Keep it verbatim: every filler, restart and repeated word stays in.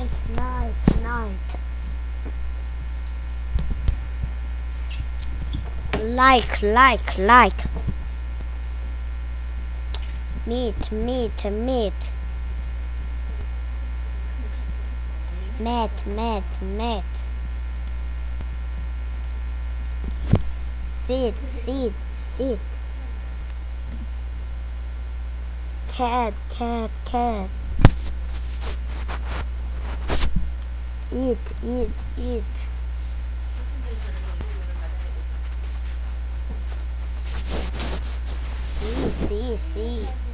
night, night, night. Like, like, like. Meat, meat, meat. Meat, meat, meat. Sit, sit, sit. Cat, cat, cat. Eat, eat, eat. See, see, see.